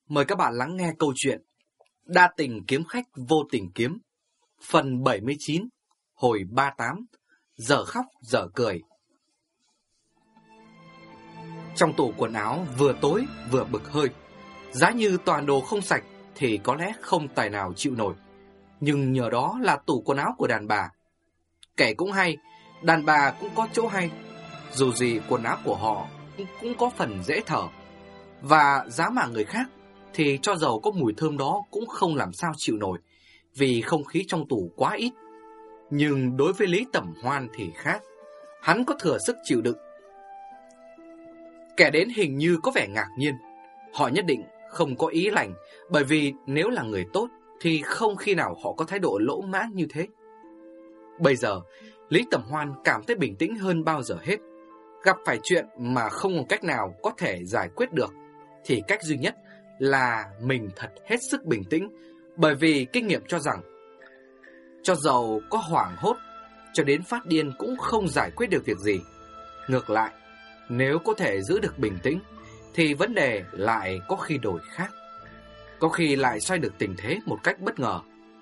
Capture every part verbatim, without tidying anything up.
Mời các bạn lắng nghe câu chuyện Đa tình kiếm khách vô tình kiếm, phần bảy mươi chín, hồi ba mươi tám, giờ khóc giờ cười. Trong tủ quần áo vừa tối vừa bực hơi. Giá như toàn đồ không sạch thì có lẽ không tài nào chịu nổi. Nhưng nhờ đó là tủ quần áo của đàn bà. Kể cũng hay, đàn bà cũng có chỗ hay. Dù gì quần áo của họ cũng có phần dễ thở. Và giá mà người khác thì cho dầu có mùi thơm đó cũng không làm sao chịu nổi, vì không khí trong tủ quá ít. Nhưng đối với Lý Tẩm Hoan thì khác. Hắn có thừa sức chịu đựng. Kẻ đến hình như có vẻ ngạc nhiên. Họ nhất định không có ý lành, bởi vì nếu là người tốt thì không khi nào họ có thái độ lỗ mãng như thế. Bây giờ Lý Tẩm Hoan cảm thấy bình tĩnh hơn bao giờ hết. Gặp phải chuyện mà không có cách nào có thể giải quyết được thì cách duy nhất là mình thật hết sức bình tĩnh. Bởi vì kinh nghiệm cho rằng cho dầu có hoảng hốt cho đến phát điên cũng không giải quyết được việc gì. Ngược lại, nếu có thể giữ được bình tĩnh thì vấn đề lại có khi đổi khác. Có khi lại xoay được tình thế một cách bất ngờ.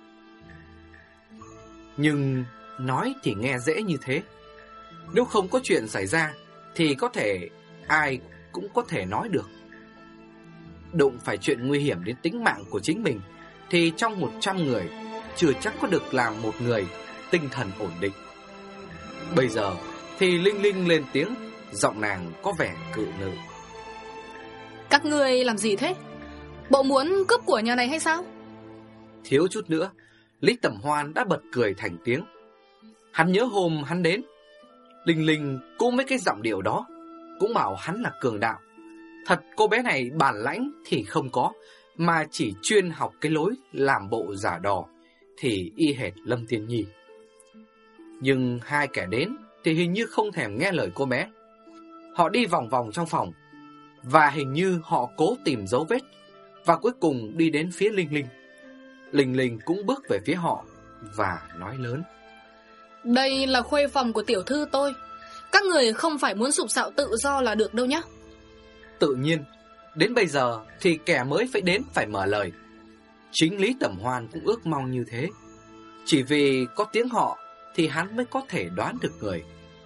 Nhưng nói thì nghe dễ như thế. Nếu không có chuyện xảy ra thì có thể ai cũng có thể nói được. Đụng phải chuyện nguy hiểm đến tính mạng của chính mình thì trong một trăm người chưa chắc có được làm một người tinh thần ổn định. Bây giờ thì Linh Linh lên tiếng, giọng nàng có vẻ cự nữ. Các ngươi làm gì thế? Bộ muốn cướp của nhà này hay sao? Thiếu chút nữa Lý Tẩm Hoan đã bật cười thành tiếng. Hắn nhớ hôm hắn đến, Linh Linh cũng mấy cái giọng điệu đó, cũng bảo hắn là cường đạo. Thật cô bé này bản lãnh thì không có, mà chỉ chuyên học cái lối làm bộ giả đò thì y hệt Lâm Tiên Nhi. Nhưng hai kẻ đến thì hình như không thèm nghe lời cô bé. Họ đi vòng vòng trong phòng, và hình như họ cố tìm dấu vết, và cuối cùng đi đến phía Linh Linh. Linh Linh cũng bước về phía họ và nói lớn: Đây là khuê phòng của tiểu thư tôi. Các người không phải muốn sụp sạo tự do là được đâu nhá. Tự nhiên, đến bây giờ thì kẻ mới phải đến phải mở lời. Chính Lý Tẩm Hoan cũng ước mong như thế. Chỉ vì có tiếng họ thì hắn mới có thể đoán được người.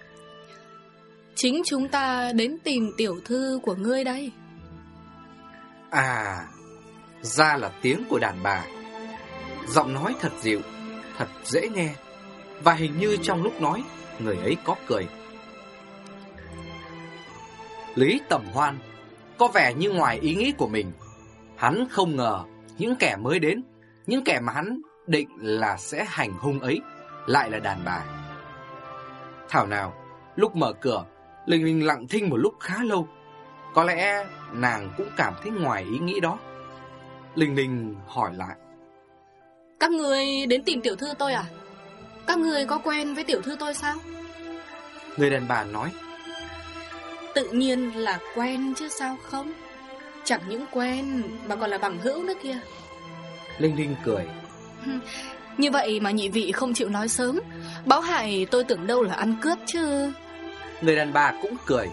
Chính chúng ta đến tìm tiểu thư của ngươi đây. À, ra là tiếng của đàn bà. Giọng nói thật dịu, thật dễ nghe. Và hình như trong lúc nói, người ấy có cười. Lý Tẩm Hoan có vẻ như ngoài ý nghĩ của mình. Hắn không ngờ những kẻ mới đến, những kẻ mà hắn định là sẽ hành hung ấy, lại là đàn bà. Thảo nào, lúc mở cửa, Linh Linh lặng thinh một lúc khá lâu. Có lẽ nàng cũng cảm thấy ngoài ý nghĩ đó. Linh Linh hỏi lại: Các người đến tìm tiểu thư tôi à? Các người có quen với tiểu thư tôi sao? Người đàn bà nói: Tự nhiên là quen chứ sao không. Chẳng những quen mà còn là bằng hữu nữa kia. Linh Linh cười: Như vậy mà nhị vị không chịu nói sớm, báo hại tôi tưởng đâu là ăn cướp chứ. Người đàn bà cũng cười: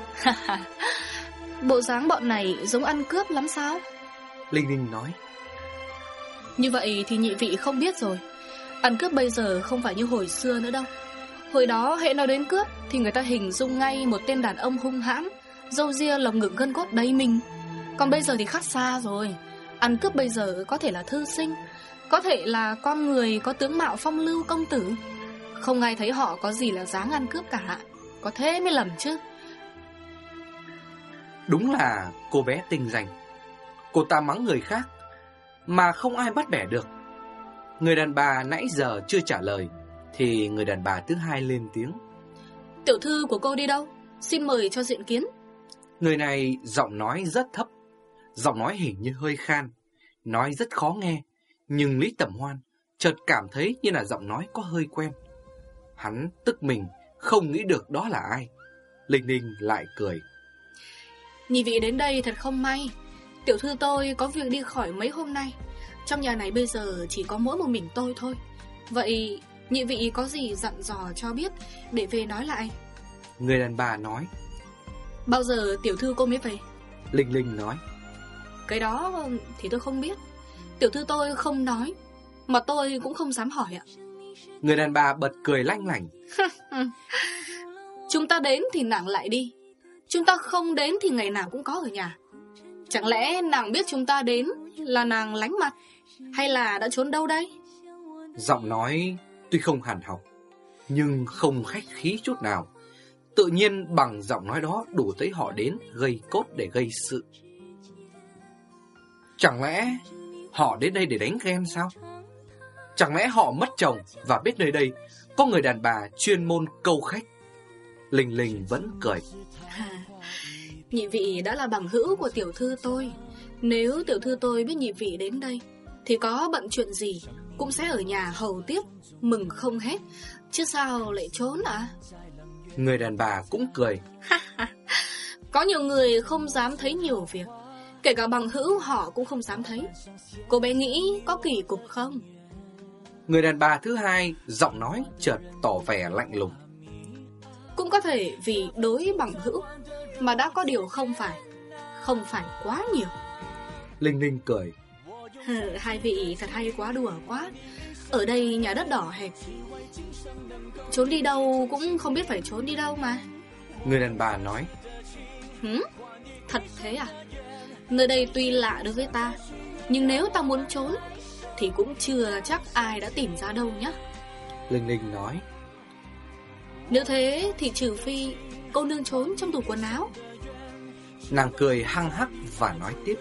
Bộ dáng bọn này giống ăn cướp lắm sao? Linh Linh nói: Như vậy thì nhị vị không biết rồi. Ăn cướp bây giờ không phải như hồi xưa nữa đâu. Hồi đó hễ nào đến cướp thì người ta hình dung ngay một tên đàn ông hung hãn, râu ria lồng ngực gân cốt đầy mình. Còn bây giờ thì khác xa rồi. Ăn cướp bây giờ có thể là thư sinh, có thể là con người có tướng mạo phong lưu công tử. Không ai thấy họ có gì là dáng ăn cướp cả. Có thế mới lầm chứ. Đúng là cô bé tinh danh. Cô ta mắng người khác mà không ai bắt bẻ được. Người đàn bà nãy giờ chưa trả lời thì người đàn bà thứ hai lên tiếng: Tiểu thư của cô đi đâu? Xin mời cho diện kiến. Người này giọng nói rất thấp, giọng nói hình như hơi khan, nói rất khó nghe. Nhưng Lý Tẩm Hoan chợt cảm thấy như là giọng nói có hơi quen. Hắn tức mình không nghĩ được đó là ai. Linh Linh lại cười: Nhị vị đến đây thật không may. Tiểu thư tôi có việc đi khỏi mấy hôm nay. Trong nhà này bây giờ chỉ có mỗi một mình tôi thôi. Vậy nhị vị có gì dặn dò cho biết để về nói lại. Người đàn bà nói: Bao giờ tiểu thư cô mới về? Linh Linh nói: Cái đó thì tôi không biết. Tiểu thư tôi không nói, mà tôi cũng không dám hỏi ạ. Người đàn bà bật cười lanh lảnh. Chúng ta đến thì nàng lại đi, chúng ta không đến thì ngày nào cũng có ở nhà. Chẳng lẽ nàng biết chúng ta đến là nàng lánh mặt, hay là đã trốn đâu đây? Giọng nói tuy không hàn học, nhưng không khách khí chút nào. Tự nhiên bằng giọng nói đó đủ thấy họ đến gây cốt để gây sự. Chẳng lẽ họ đến đây để đánh ghen sao? Chẳng lẽ họ mất chồng và biết nơi đây có người đàn bà chuyên môn câu khách? Linh Linh vẫn cười. À, nhị vị đã là bằng hữu của tiểu thư tôi. Nếu tiểu thư tôi biết nhị vị đến đây thì có bận chuyện gì cũng sẽ ở nhà hầu tiếp, mừng không hết. Chứ sao lại trốn à? Người đàn bà cũng cười. Có nhiều người không dám thấy nhiều việc, kể cả bằng hữu họ cũng không dám thấy. Cô bé nghĩ có kỳ cục không? Người đàn bà thứ hai giọng nói chợt tỏ vẻ lạnh lùng. Cũng có thể vì đối bằng hữu mà đã có điều không phải, không phải quá nhiều. Linh Linh cười. Hai vị thật hay quá, đùa quá. Ở đây nhà đất đỏ hẹp, trốn đi đâu cũng không biết phải trốn đi đâu mà. Người đàn bà nói. Hử? Thật thế à? Nơi đây tuy lạ đối với ta, nhưng nếu ta muốn trốn thì cũng chưa chắc ai đã tìm ra đâu nhá. Linh Linh nói. Nếu thế thì trừ phi cô nương trốn trong tủ quần áo. Nàng cười hăng hắc và nói tiếp.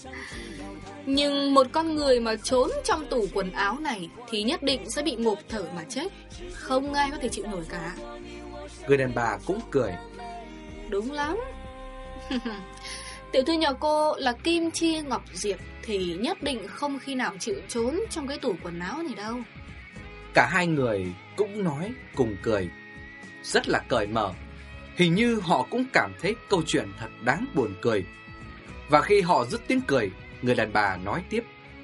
Nhưng một con người mà trốn trong tủ quần áo này thì nhất định sẽ bị ngộp thở mà chết, không ai có thể chịu nổi cả. Người đàn bà cũng cười. Đúng lắm. Tiểu thư nhà cô là Kim Chi Ngọc Diệp thì nhất định không khi nào chịu trốn trong cái tủ quần áo này đâu. Cả hai người cũng nói cùng cười, rất là cởi mở. Hình như họ cũng cảm thấy câu chuyện thật đáng buồn cười. Và khi họ dứt tiếng cười, người đàn bà nói tiếp.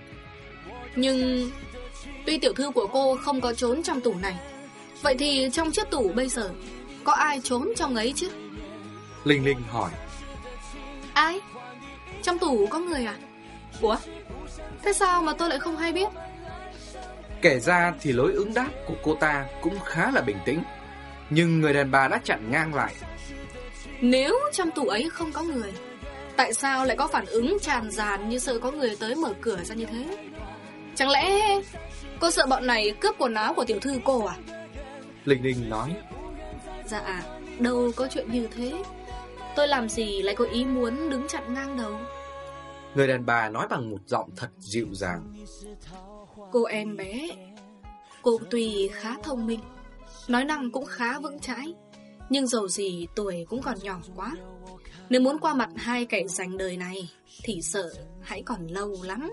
Nhưng tuy tiểu thư của cô không có trốn trong tủ này, vậy thì trong chiếc tủ bây giờ có ai trốn trong ấy chứ? Linh Linh hỏi. Ai? Trong tủ có người à? Ủa? Thế sao mà tôi lại không hay biết? Kể ra thì lối ứng đáp của cô ta cũng khá là bình tĩnh, nhưng người đàn bà đã chặn ngang lại. Nếu trong tủ ấy không có người, tại sao lại có phản ứng tràn dàn như sợ có người tới mở cửa ra như thế? Chẳng lẽ cô sợ bọn này cướp quần áo của tiểu thư cô à? Linh Linh nói. Dạ, đâu có chuyện như thế. Tôi làm gì lại có ý muốn đứng chặn ngang đầu. Người đàn bà nói bằng một giọng thật dịu dàng. Cô em bé, cô tuy khá thông minh, nói năng cũng khá vững chãi, nhưng dầu gì tuổi cũng còn nhỏ quá. Nếu muốn qua mặt hai kẻ giành đời này thì sợ hãy còn lâu lắm.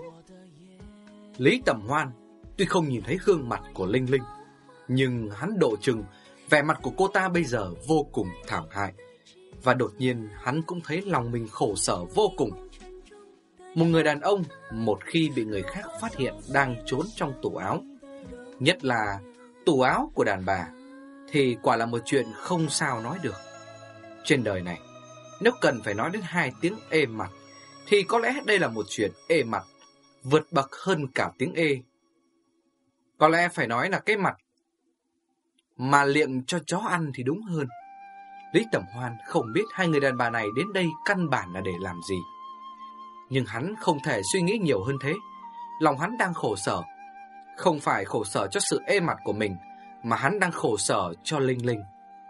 Lý Tầm Hoan tuy không nhìn thấy gương mặt của Linh Linh, nhưng hắn độ chừng vẻ mặt của cô ta bây giờ vô cùng thảm hại. Và đột nhiên hắn cũng thấy lòng mình khổ sở vô cùng. Một người đàn ông một khi bị người khác phát hiện đang trốn trong tủ áo, nhất là tủ áo của đàn bà, thì quả là một chuyện không sao nói được. Trên đời này, nếu cần phải nói đến hai tiếng ê mặt, thì có lẽ đây là một chuyện ê mặt vượt bậc hơn cả tiếng ê. Có lẽ phải nói là cái mặt mà liệng cho chó ăn thì đúng hơn. Lý Tầm Hoan không biết hai người đàn bà này đến đây căn bản là để làm gì, nhưng hắn không thể suy nghĩ nhiều hơn thế. Lòng hắn đang khổ sở, không phải khổ sở cho sự ê mặt của mình, mà hắn đang khổ sở cho Linh Linh.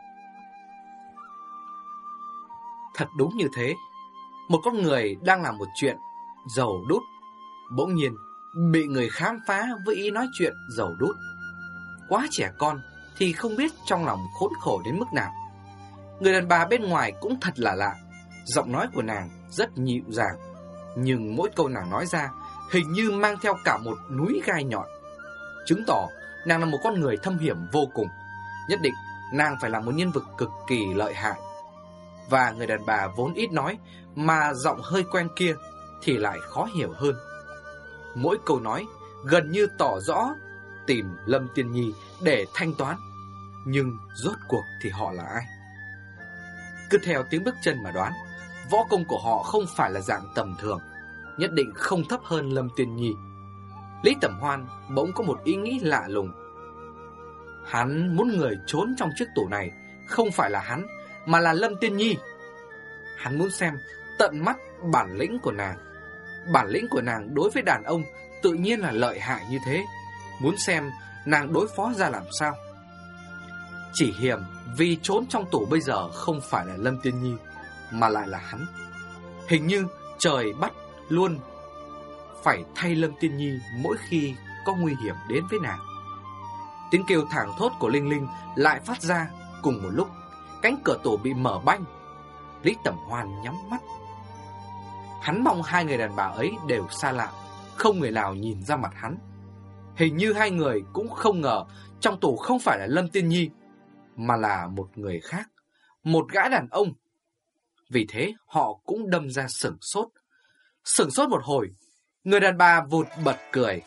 Thật đúng như thế, một con người đang làm một chuyện giàu đút, bỗng nhiên bị người khám phá với ý nói chuyện giàu đút. Quá trẻ con thì không biết trong lòng khốn khổ đến mức nào. Người đàn bà bên ngoài cũng thật là lạ. Giọng nói của nàng rất dịu dàng, nhưng mỗi câu nàng nói ra hình như mang theo cả một núi gai nhọn, chứng tỏ nàng là một con người thâm hiểm vô cùng. Nhất định nàng phải là một nhân vật cực kỳ lợi hại. Và người đàn bà vốn ít nói mà giọng hơi quen kia thì lại khó hiểu hơn. Mỗi câu nói gần như tỏ rõ tìm Lâm Tiên Nhi để thanh toán. Nhưng rốt cuộc thì họ là ai? Cứ theo tiếng bước chân mà đoán, võ công của họ không phải là dạng tầm thường. nhất định không thấp hơn Lâm Tiên Nhi. Lý Tẩm Hoan bỗng có một ý nghĩ lạ lùng. Hắn muốn người trốn trong chiếc tủ này không phải là hắn, mà là Lâm Tiên Nhi. Hắn muốn xem tận mắt bản lĩnh của nàng. Bản lĩnh của nàng đối với đàn ông tự nhiên là lợi hại như thế. Muốn xem nàng đối phó ra làm sao. Chỉ hiềm vì trốn trong tủ bây giờ không phải là Lâm Tiên Nhi, mà lại là hắn. Hình như trời bắt luôn phải thay Lâm Tiên Nhi mỗi khi có nguy hiểm đến với nàng. Tiếng kêu thảng thốt của Linh Linh lại phát ra cùng một lúc. Cánh cửa tủ bị mở banh. Lý Tẩm Hoan nhắm mắt. Hắn mong hai người đàn bà ấy đều xa lạ, không người nào nhìn ra mặt hắn. Hình như hai người cũng không ngờ trong tủ không phải là Lâm Tiên Nhi, mà là một người khác, một gã đàn ông. Vì thế họ cũng đâm ra sửng sốt. Sửng sốt một hồi, người đàn bà vụt bật cười.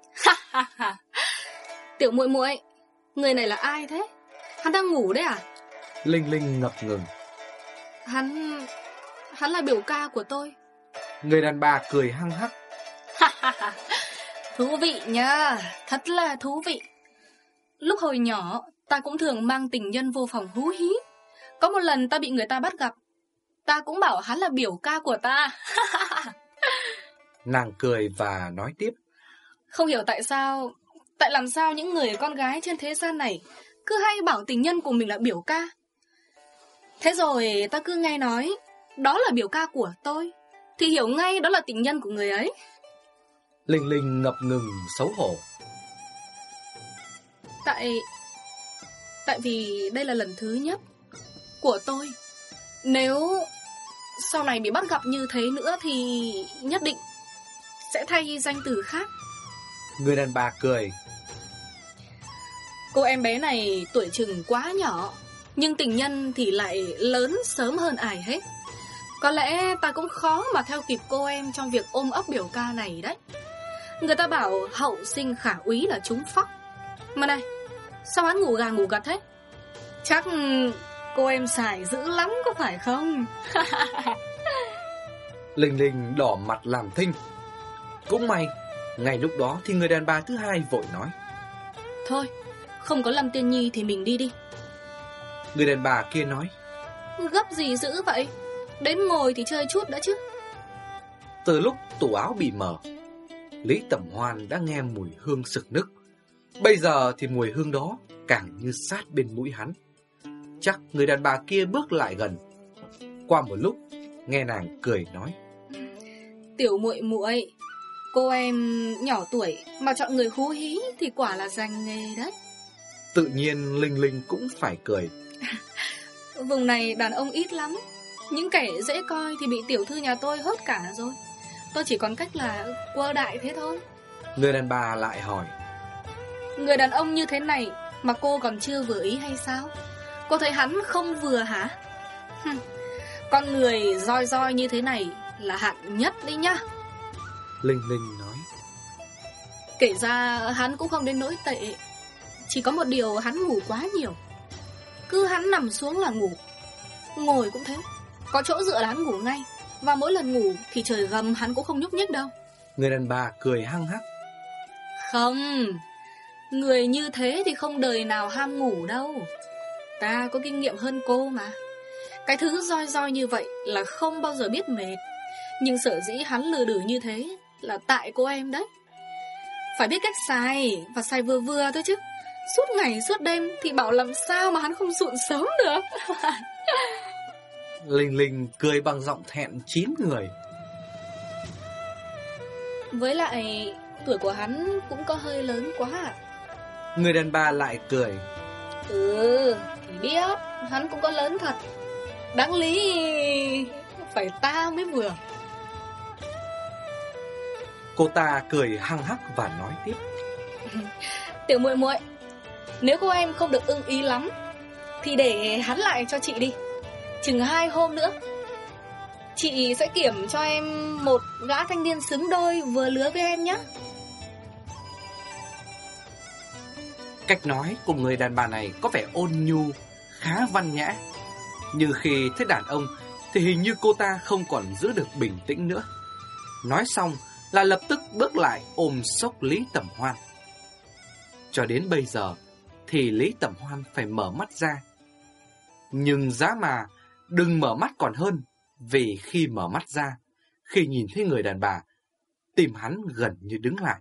Tiểu muội muội, người này là ai thế? Hắn đang ngủ đấy à? Linh Linh ngập ngừng. Hắn... hắn là biểu ca của tôi. Người đàn bà cười hăng hắc. Thú vị nha, thật là thú vị. Lúc hồi nhỏ, ta cũng thường mang tình nhân vô phòng hú hí. Có một lần ta bị người ta bắt gặp, ta cũng bảo hắn là biểu ca của ta. Nàng cười và nói tiếp. Không hiểu tại sao, tại làm sao những người con gái trên thế gian này cứ hay bảo tình nhân của mình là biểu ca. Thế rồi ta cứ nghe nói đó là biểu ca của tôi, thì hiểu ngay đó là tình nhân của người ấy. Linh Linh ngập ngừng xấu hổ. Tại... Tại vì đây là lần thứ nhất của tôi. Nếu sau này bị bắt gặp như thế nữa thì nhất định sẽ thay danh từ khác. Người đàn bà cười. Cô em bé này tuổi chừng quá nhỏ, nhưng tình nhân thì lại lớn sớm hơn ai hết. Có lẽ ta cũng khó mà theo kịp cô em trong việc ôm ấp biểu ca này đấy. Người ta bảo hậu sinh khả úy là trúng phóc. Mà này, sao hắn ngủ gà ngủ gật thế? Chắc cô em xài dữ lắm có phải không? Linh Linh đỏ mặt làm thinh. Cũng may, ngay lúc đó thì người đàn bà thứ hai vội nói. Thôi, không có Lâm Tiên Nhi thì mình đi đi. Người đàn bà kia nói. Gấp gì dữ vậy? Đến ngồi thì chơi chút đã chứ. Từ lúc tủ áo bị mở, Lý Tẩm Hoan đã nghe mùi hương sực nức. Bây giờ thì mùi hương đó càng như sát bên mũi hắn. Chắc người đàn bà kia bước lại gần. Qua một lúc, nghe nàng cười nói. Tiểu muội muội, cô em nhỏ tuổi mà chọn người hú hí thì quả là giành nghề đấy. Tự nhiên Linh Linh cũng phải cười. Vùng này đàn ông ít lắm, những kẻ dễ coi thì bị tiểu thư nhà tôi hốt cả rồi. Tôi chỉ còn cách là quơ đại thế thôi. Người đàn bà lại hỏi. Người đàn ông như thế này mà cô còn chưa vừa ý hay sao? Cô thấy hắn không vừa hả? Hừm, con người roi roi như thế này là hạng nhất đấy nhá. Linh Linh nói. Kể ra hắn cũng không đến nỗi tệ. Chỉ có một điều hắn ngủ quá nhiều. Cứ hắn nằm xuống là ngủ, ngồi cũng thế, có chỗ dựa là hắn ngủ ngay. Và mỗi lần ngủ thì trời gầm hắn cũng không nhúc nhích đâu. Người đàn bà cười hăng hắc. Không, người như thế thì không đời nào ham ngủ đâu. Ta có kinh nghiệm hơn cô mà. Cái thứ roi roi như vậy là không bao giờ biết mệt. Nhưng sở dĩ hắn lừa đử như thế là tại cô em đấy. Phải biết cách xài, và xài vừa vừa thôi chứ. Suốt ngày suốt đêm thì bảo làm sao mà hắn không sụn sớm được. Linh Linh cười bằng giọng thẹn chín người. Với lại tuổi của hắn cũng có hơi lớn quá à. Người đàn bà lại cười. Ừ, thì biết, hắn cũng có lớn thật. Đáng lý phải ta mới vừa. Cô ta cười hăng hắc và nói tiếp. Tiểu muội muội, nếu cô em không được ưng ý lắm thì để hắn lại cho chị đi. Chừng hai hôm nữa chị sẽ kiểm cho em một gã thanh niên xứng đôi vừa lứa với em nhé. Cách nói của người đàn bà này có vẻ ôn nhu, khá văn nhã. Nhưng khi thấy đàn ông thì hình như cô ta không còn giữ được bình tĩnh nữa. Nói xong là lập tức bước lại ôm xốc Lý Tẩm Hoan. Cho đến bây giờ thì Lý Tẩm Hoan phải mở mắt ra. Nhưng giá mà đừng mở mắt còn hơn, vì khi mở mắt ra, khi nhìn thấy người đàn bà, tim hắn gần như đứng lại.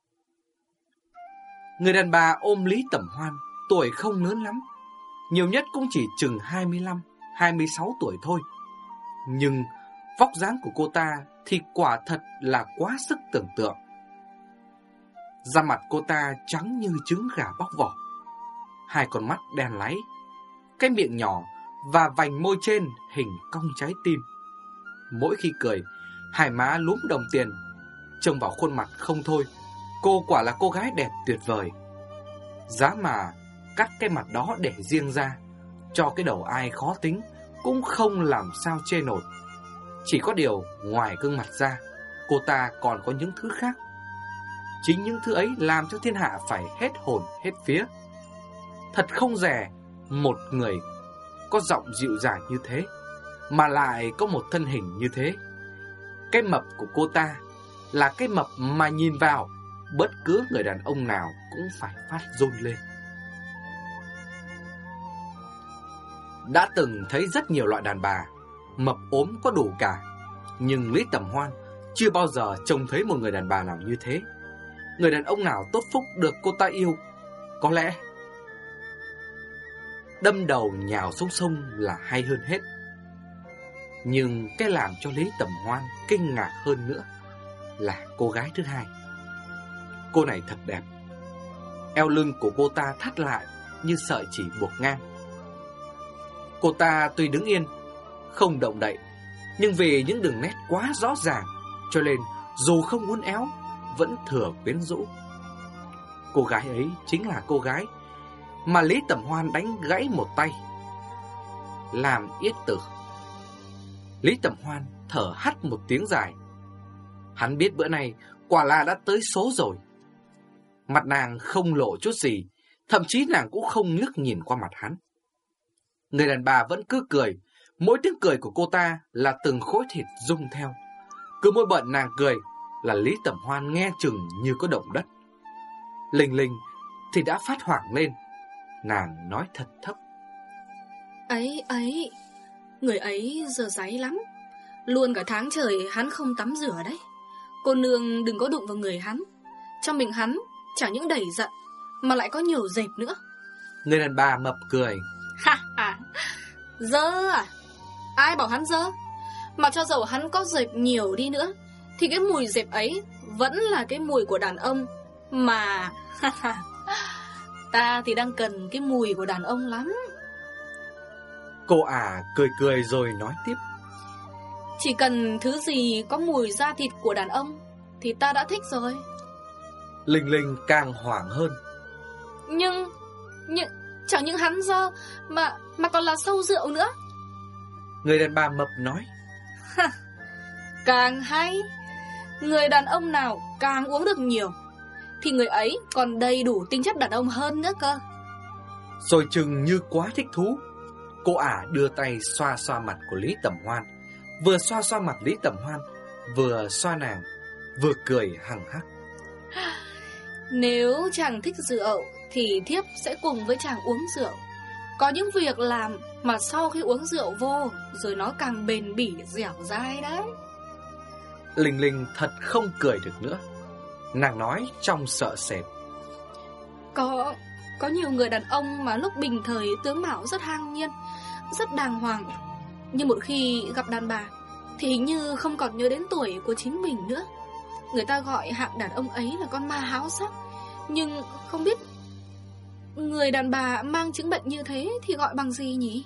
Người đàn bà ôm Lý Tẩm Hoan, tuổi không lớn lắm, nhiều nhất cũng chỉ chừng hai mươi lăm, hai mươi sáu tuổi thôi. Nhưng vóc dáng của cô ta thì quả thật là quá sức tưởng tượng. Da mặt cô ta trắng như trứng gà bóc vỏ, hai con mắt đen láy, cái miệng nhỏ và vành môi trên hình cong trái tim. Mỗi khi cười, hai má lúm đồng tiền, trông vào khuôn mặt không thôi, cô quả là cô gái đẹp tuyệt vời. Giá mà cắt cái mặt đó để riêng ra, cho cái đầu ai khó tính cũng không làm sao chê nổi. Chỉ có điều ngoài gương mặt ra, cô ta còn có những thứ khác. Chính những thứ ấy làm cho thiên hạ phải hết hồn hết vía. Thật không dè một người có giọng dịu dàng như thế mà lại có một thân hình như thế. Cái mập của cô ta là cái mập mà nhìn vào bất cứ người đàn ông nào cũng phải phát run lên. Đã từng thấy rất nhiều loại đàn bà, mập ốm có đủ cả, nhưng Lý Tẩm Hoan chưa bao giờ trông thấy một người đàn bà nào như thế. Người đàn ông nào tốt phúc được cô ta yêu, có lẽ đâm đầu nhào xuống sông là hay hơn hết. Nhưng cái làm cho Lý Tẩm Hoan kinh ngạc hơn nữa là cô gái thứ hai. Cô này thật đẹp. Eo lưng của cô ta thắt lại như sợi chỉ buộc ngang. Cô ta tuy đứng yên, không động đậy, nhưng vì những đường nét quá rõ ràng, cho nên dù không uốn éo vẫn thừa quyến rũ. Cô gái ấy chính là cô gái mà Lý Tẩm Hoan đánh gãy một tay, làm yết tử. Lý Tẩm Hoan thở hắt một tiếng dài. Hắn biết bữa này quả là đã tới số rồi. Mặt nàng không lộ chút gì, thậm chí nàng cũng không ngước nhìn qua mặt hắn. Người đàn bà vẫn cứ cười, mỗi tiếng cười của cô ta là từng khối thịt rung theo. Cứ mỗi bận nàng cười là Lý Tẩm Hoan nghe chừng như có động đất. Linh Linh thì đã phát hoảng lên. Nàng nói thật thấp: Ấy ấy, người ấy giờ dáy lắm. Luôn cả tháng trời hắn không tắm rửa đấy. Cô nương đừng có đụng vào người hắn. Trong mình hắn chẳng những đầy giận mà lại có nhiều dẹp nữa. Người đàn bà mập cười: Ha ha, dơ à? Ai bảo hắn dơ? Mà cho dầu hắn có dẹp nhiều đi nữa thì cái mùi dẹp ấy vẫn là cái mùi của đàn ông. Mà ta thì đang cần cái mùi của đàn ông lắm. Cô ả cười cười rồi nói tiếp: Chỉ cần thứ gì có mùi da thịt của đàn ông thì ta đã thích rồi. Linh Linh càng hoảng hơn: Nhưng, nhưng chẳng những hắn dơ mà, mà còn là sâu rượu nữa. Người đàn bà mập nói: Càng hay. Người đàn ông nào càng uống được nhiều thì người ấy còn đầy đủ tính chất đàn ông hơn nữa cơ. Rồi chừng như quá thích thú, cô ả đưa tay xoa xoa mặt của Lý Tẩm Hoan. Vừa xoa xoa mặt Lý Tẩm Hoan, vừa xoa nàng, vừa cười hằng hắc: Nếu chàng thích rượu thì thiếp sẽ cùng với chàng uống rượu. Có những việc làm mà sau khi uống rượu vô rồi nó càng bền bỉ dẻo dai đấy. Linh Linh thật không cười được nữa. Nàng nói trong sợ sệt: Có Có nhiều người đàn ông mà lúc bình thời tướng mạo rất hang nhiên, rất đàng hoàng, nhưng một khi gặp đàn bà thì hình như không còn nhớ đến tuổi của chính mình nữa. Người ta gọi hạng đàn ông ấy là con ma háo sắc. Nhưng không biết người đàn bà mang chứng bệnh như thế thì gọi bằng gì nhỉ?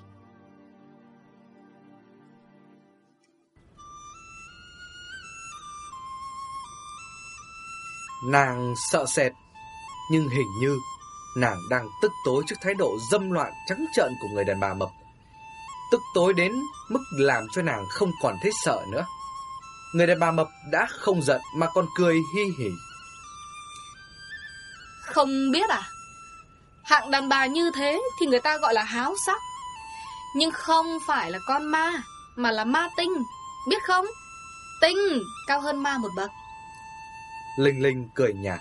Nàng sợ sệt, nhưng hình như nàng đang tức tối trước thái độ dâm loạn trắng trợn của người đàn bà mập. Tức tối đến mức làm cho nàng không còn thấy sợ nữa. Người đàn bà mập đã không giận mà còn cười hi hỉ: Không biết à? Hạng đàn bà như thế thì người ta gọi là háo sắc. Nhưng không phải là con ma, mà là ma tinh, biết không? Tinh, cao hơn ma một bậc. Linh Linh cười nhạt.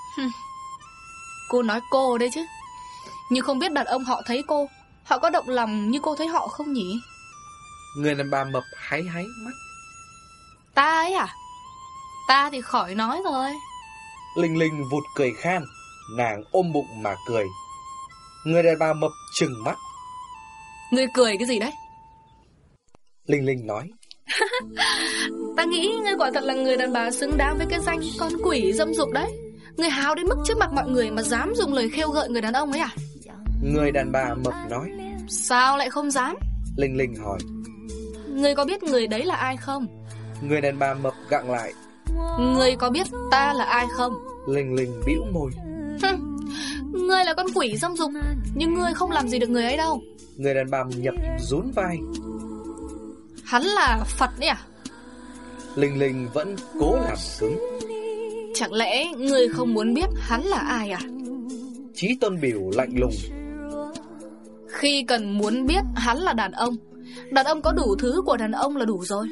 Cô nói cô đấy chứ. Nhưng không biết đàn ông họ thấy cô, họ có động lòng như cô thấy họ không nhỉ? Người đàn bà mập háy háy mắt. Ta ấy à? Ta thì khỏi nói rồi. Linh Linh vụt cười khan. Nàng ôm bụng mà cười. Người đàn bà mập trừng mắt. Ngươi cười cái gì đấy? Linh Linh nói. Ta nghĩ ngươi quả thật là người đàn bà xứng đáng với cái danh con quỷ dâm dục đấy. Ngươi háo đến mức trước mặt mọi người mà dám dùng lời khêu gợi người đàn ông ấy à? Người đàn bà mập nói. Sao lại không dám? Linh Linh hỏi. Ngươi có biết người đấy là ai không? Người đàn bà mập gặng lại. Ngươi có biết ta là ai không? Linh Linh bĩu môi. Ngươi là con quỷ dâm dục, nhưng ngươi không làm gì được người ấy đâu. Người đàn bà nhập rún vai. Hắn là Phật đấy à? Linh Linh vẫn cố làm cứng. Chẳng lẽ ngươi không muốn biết hắn là ai à? Chí Tôn Biểu lạnh lùng. Khi cần muốn biết hắn là đàn ông, đàn ông có đủ thứ của đàn ông là đủ rồi.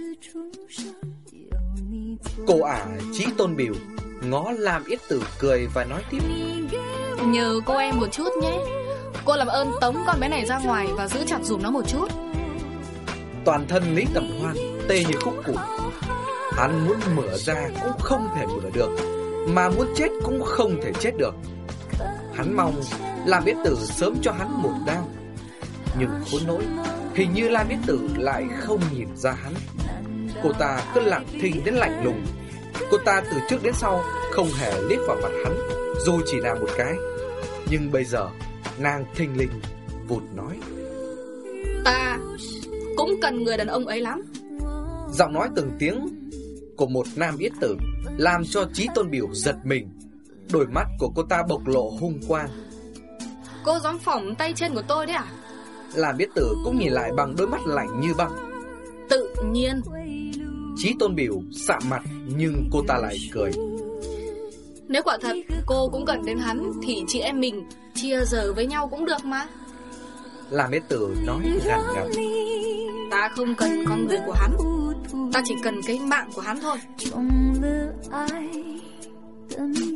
Cô ả Chí Tôn Biểu ngó Lam Yết Tử cười và nói tiếp. Nhờ cô em một chút nhé. Cô làm ơn tống con bé này ra ngoài và giữ chặt dùm nó một chút. Toàn thân Lý Tẩm Hoan tê như khúc củi. Hắn muốn mở ra cũng không thể mở được, mà muốn chết cũng không thể chết được. Hắn mong Lam Yết Tử sớm cho hắn một đao. Nhưng khốn nỗi, hình như Lam Yết Tử lại không nhìn ra hắn. Cô ta cứ lặng thinh đến lạnh lùng. Cô ta từ trước đến sau không hề liếc vào mặt hắn, dù chỉ là một cái. Nhưng bây giờ nàng thình lình vụt nói. Ta cũng cần người đàn ông ấy lắm. Giọng nói từng tiếng của một nam yết tử làm cho Chí Tôn Biểu giật mình. Đôi mắt của cô ta bộc lộ hung quang. Cô dám phỏng tay chân của tôi đấy à? Làm yết tử cũng nhìn lại bằng đôi mắt lạnh như băng. Tự nhiên. Chí Tôn Biểu sạm mặt, nhưng cô ta lại cười. Nếu quả thật cô cũng cần đến hắn thì chị em mình chia giờ với nhau cũng được mà. Làm yết tử nói gằn gằn. Ta không cần con người của hắn, ta chỉ cần cái mạng của hắn thôi.